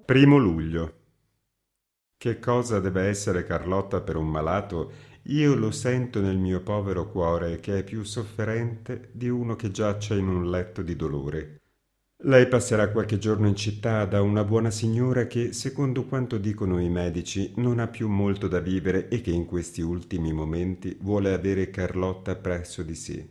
Primo luglio. Che cosa deve essere Carlotta per un malato, io lo sento nel mio povero cuore che è più sofferente di uno che giace in un letto di dolore. Lei passerà qualche giorno in città da una buona signora che, secondo quanto dicono i medici, non ha più molto da vivere e che in questi ultimi momenti vuole avere Carlotta presso di sé.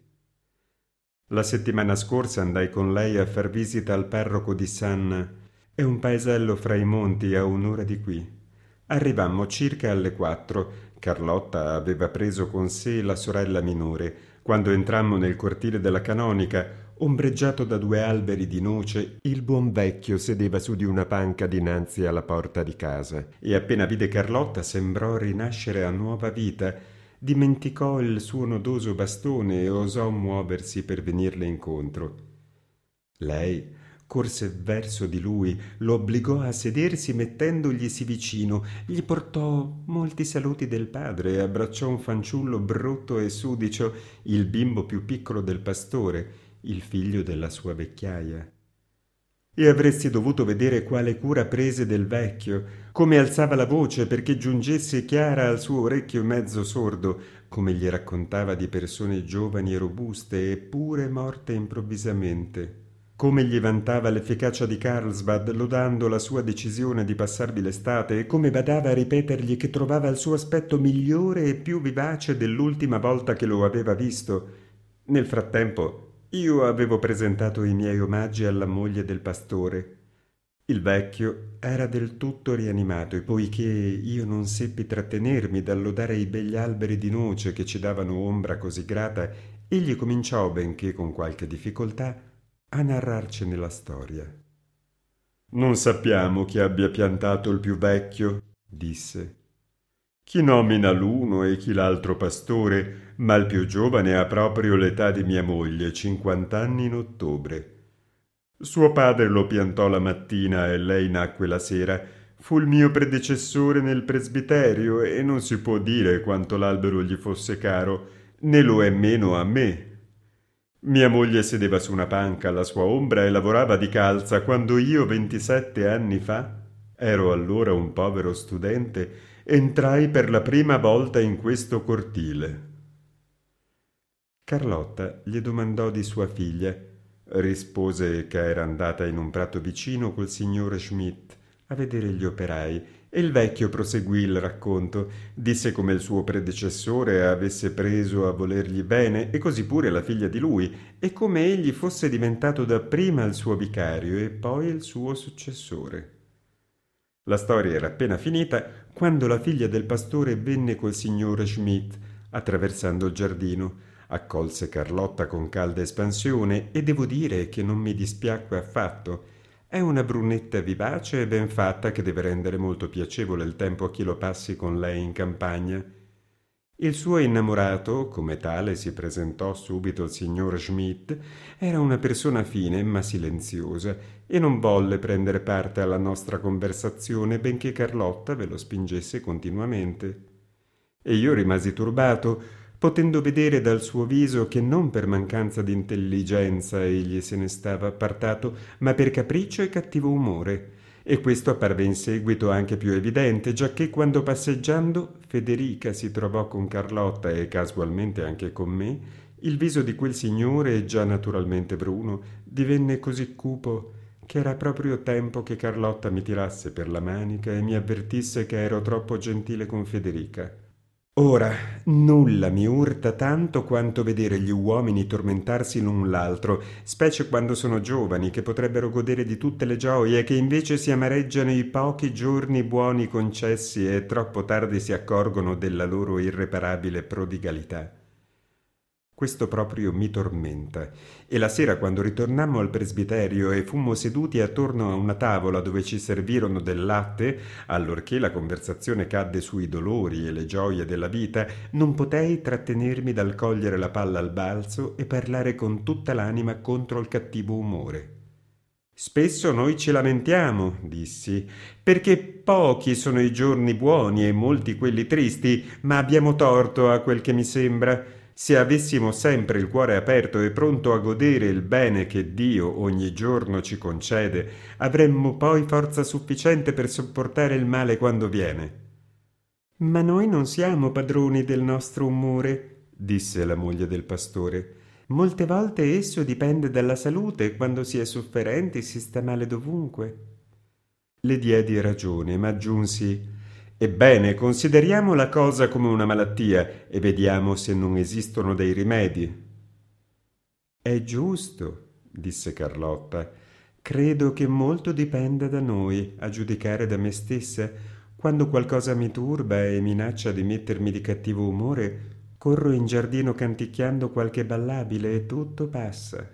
La settimana scorsa andai con lei a far visita al parroco di Sanna. È un paesello fra i monti a un'ora di qui. Arrivammo circa alle 4. Carlotta aveva preso con sé la sorella minore. Quando entrammo nel cortile della canonica, ombreggiato da 2 alberi di noce, il buon vecchio sedeva su di una panca dinanzi alla porta di casa e appena vide Carlotta sembrò rinascere a nuova vita. Dimenticò il suo nodoso bastone e osò muoversi per venirle incontro. Lei corse verso di lui, lo obbligò a sedersi mettendoglisi vicino, gli portò molti saluti del padre e abbracciò un fanciullo brutto e sudicio, il bimbo più piccolo del pastore, il figlio della sua vecchiaia. E avresti dovuto vedere quale cura prese del vecchio, come alzava la voce perché giungesse chiara al suo orecchio mezzo sordo, come gli raccontava di persone giovani e robuste eppure morte improvvisamente, come gli vantava l'efficacia di Carlsbad lodando la sua decisione di passarvi l'estate e come badava a ripetergli che trovava il suo aspetto migliore e più vivace dell'ultima volta che lo aveva visto. Nel frattempo io avevo presentato i miei omaggi alla moglie del pastore. Il vecchio era del tutto rianimato e poiché io non seppi trattenermi dal lodare i begli alberi di noce che ci davano ombra così grata, egli cominciò, benché con qualche difficoltà, a narrarcene la storia. Non sappiamo chi abbia piantato il più vecchio, disse. Chi nomina l'uno e chi l'altro pastore, ma il più giovane ha proprio l'età di mia moglie, 50 anni in ottobre. Suo padre lo piantò la mattina e lei nacque la sera. Fu il mio predecessore nel presbiterio e non si può dire quanto l'albero gli fosse caro, né lo è meno a me. Mia moglie sedeva su una panca alla sua ombra e lavorava di calza quando io, 27 anni fa, ero allora un povero studente, entrai per la prima volta in questo cortile. Carlotta gli domandò di sua figlia. Rispose che era andata in un prato vicino col signore Schmidt a vedere gli operai e il vecchio proseguì il racconto. Disse come il suo predecessore avesse preso a volergli bene e così pure la figlia di lui e come egli fosse diventato dapprima il suo vicario e poi il suo successore. La storia era appena finita quando la figlia del pastore venne col signore Schmidt attraversando il giardino. Accolse Carlotta con calda espansione e devo dire che non mi dispiacque affatto. È una brunetta vivace e ben fatta che deve rendere molto piacevole il tempo a chi lo passi con lei in campagna. Il suo innamorato, come tale si presentò subito il signor Schmidt, era una persona fine ma silenziosa e non volle prendere parte alla nostra conversazione benché Carlotta ve lo spingesse continuamente. E io rimasi turbato, potendo vedere dal suo viso che non per mancanza di intelligenza egli se ne stava appartato, ma per capriccio e cattivo umore. E questo apparve in seguito anche più evidente, giacché quando passeggiando Federica si trovò con Carlotta e casualmente anche con me, il viso di quel signore, già naturalmente bruno, divenne così cupo che era proprio tempo che Carlotta mi tirasse per la manica e mi avvertisse che ero troppo gentile con Federica. Ora, nulla mi urta tanto quanto vedere gli uomini tormentarsi l'un l'altro, specie quando sono giovani, che potrebbero godere di tutte le gioie, e che invece si amareggiano i pochi giorni buoni concessi e troppo tardi si accorgono della loro irreparabile prodigalità. Questo proprio mi tormenta. E la sera, quando ritornammo al presbiterio e fummo seduti attorno a una tavola dove ci servirono del latte, allorché la conversazione cadde sui dolori e le gioie della vita, non potei trattenermi dal cogliere la palla al balzo e parlare con tutta l'anima contro il cattivo umore. Spesso noi ci lamentiamo, dissi, perché pochi sono i giorni buoni e molti quelli tristi, ma abbiamo torto a quel che mi sembra. Se avessimo sempre il cuore aperto e pronto a godere il bene che Dio ogni giorno ci concede, avremmo poi forza sufficiente per sopportare il male quando viene. Ma noi non siamo padroni del nostro umore, disse la moglie del pastore. Molte volte esso dipende dalla salute e quando si è sofferenti si sta male dovunque. Le diedi ragione, ma aggiunsi: ebbene, consideriamo la cosa come una malattia e vediamo se non esistono dei rimedi. È giusto, disse Carlotta. Credo che molto dipenda da noi, a giudicare da me stessa. Quando qualcosa mi turba e minaccia di mettermi di cattivo umore, corro in giardino canticchiando qualche ballabile e tutto passa.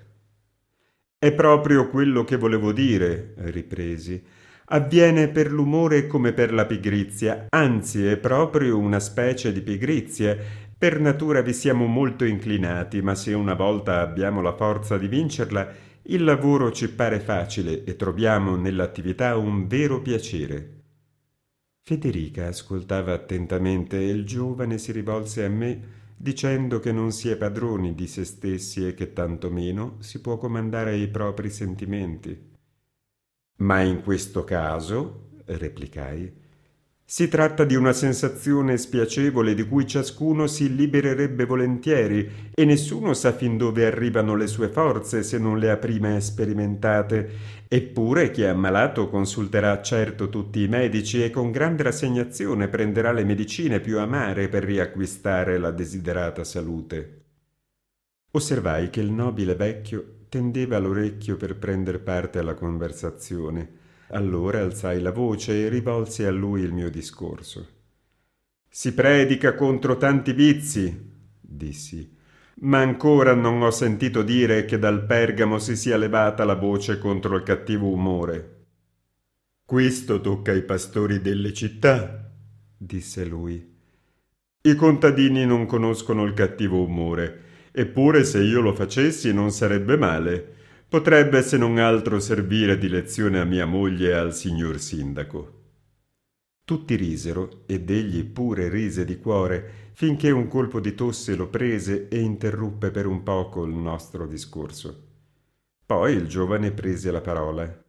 È proprio quello che volevo dire, ripresi. Avviene per l'umore come per la pigrizia, anzi è proprio una specie di pigrizia. Per natura vi siamo molto inclinati, ma se una volta abbiamo la forza di vincerla, il lavoro ci pare facile e troviamo nell'attività un vero piacere. Federica ascoltava attentamente e il giovane si rivolse a me dicendo che non si è padroni di se stessi e che tantomeno si può comandare i propri sentimenti. Ma in questo caso, replicai, si tratta di una sensazione spiacevole di cui ciascuno si libererebbe volentieri e nessuno sa fin dove arrivano le sue forze se non le ha prima sperimentate. Eppure chi è ammalato consulterà certo tutti i medici e con grande rassegnazione prenderà le medicine più amare per riacquistare la desiderata salute. Osservai che il nobile vecchio tendeva l'orecchio per prender parte alla conversazione. Allora alzai la voce e rivolsi a lui il mio discorso. Si predica contro tanti vizi, dissi, ma ancora non ho sentito dire che dal Pergamo si sia levata la voce contro il cattivo umore. Questo tocca ai pastori delle città, disse lui. I contadini non conoscono il cattivo umore, eppure se io lo facessi non sarebbe male. Potrebbe se non altro servire di lezione a mia moglie e al signor sindaco. Tutti risero ed egli pure rise di cuore finché un colpo di tosse lo prese e interruppe per un poco il nostro discorso. Poi il giovane prese la parola.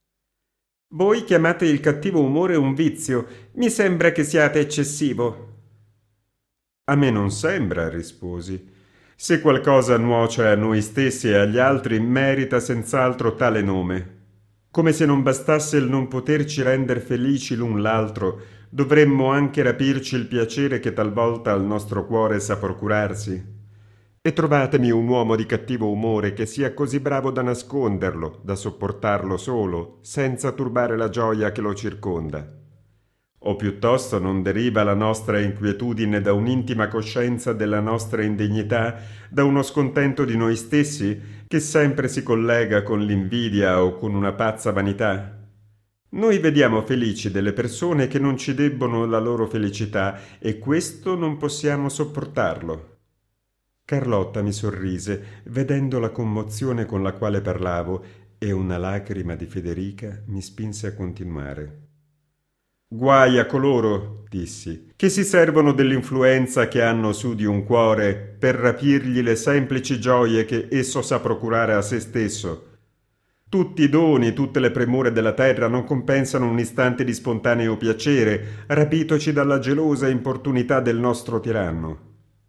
Voi chiamate il cattivo umore un vizio. Mi sembra che siate eccessivo. A me non sembra, risposi. Se qualcosa nuoce a noi stessi e agli altri, merita senz'altro tale nome. Come se non bastasse il non poterci render felici l'un l'altro, dovremmo anche rapirci il piacere che talvolta al nostro cuore sa procurarsi. E trovatemi un uomo di cattivo umore che sia così bravo da nasconderlo, da sopportarlo solo, senza turbare la gioia che lo circonda. O piuttosto non deriva la nostra inquietudine da un'intima coscienza della nostra indegnità, da uno scontento di noi stessi che sempre si collega con l'invidia o con una pazza vanità? Noi vediamo felici delle persone che non ci debbono la loro felicità e questo non possiamo sopportarlo. Carlotta mi sorrise, vedendo la commozione con la quale parlavo, e una lacrima di Federica mi spinse a continuare. Guai a coloro, dissi, che si servono dell'influenza che hanno su di un cuore per rapirgli le semplici gioie che esso sa procurare a se stesso. Tutti i doni, tutte le premure della terra non compensano un istante di spontaneo piacere, rapitoci dalla gelosa importunità del nostro tiranno.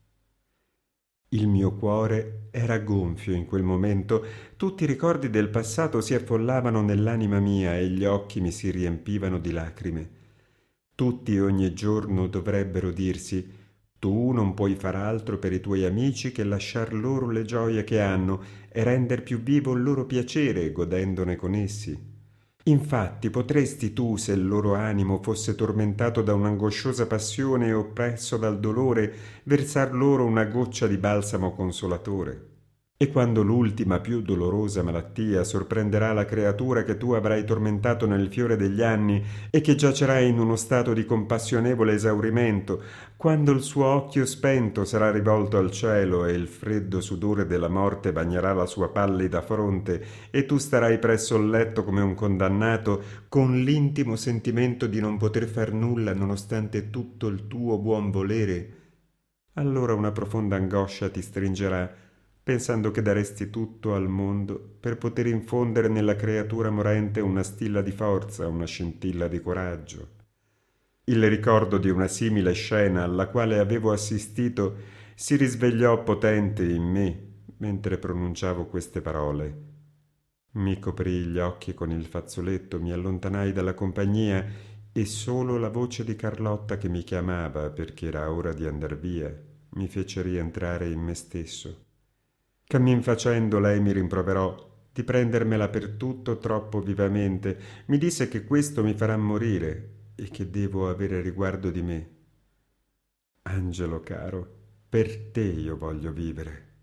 Il mio cuore era gonfio in quel momento, tutti i ricordi del passato si affollavano nell'anima mia e gli occhi mi si riempivano di lacrime. Tutti ogni giorno dovrebbero dirsi: tu non puoi far altro per i tuoi amici che lasciar loro le gioie che hanno e render più vivo il loro piacere godendone con essi. Infatti potresti tu, se il loro animo fosse tormentato da un'angosciosa passione e oppresso dal dolore, versar loro una goccia di balsamo consolatore. E quando l'ultima più dolorosa malattia sorprenderà la creatura che tu avrai tormentato nel fiore degli anni e che giacerà in uno stato di compassionevole esaurimento, quando il suo occhio spento sarà rivolto al cielo e il freddo sudore della morte bagnerà la sua pallida fronte e tu starai presso il letto come un condannato, con l'intimo sentimento di non poter far nulla nonostante tutto il tuo buon volere, allora una profonda angoscia ti stringerà, pensando che daresti tutto al mondo per poter infondere nella creatura morente una stilla di forza, una scintilla di coraggio. Il ricordo di una simile scena alla quale avevo assistito si risvegliò potente in me mentre pronunciavo queste parole. Mi coprii gli occhi con il fazzoletto, mi allontanai dalla compagnia e solo la voce di Carlotta che mi chiamava perché era ora di andar via mi fece rientrare in me stesso. Cammin facendo lei mi rimproverò di prendermela per tutto troppo vivamente. Mi disse che questo mi farà morire e che devo avere riguardo di me. Angelo caro, per te io voglio vivere.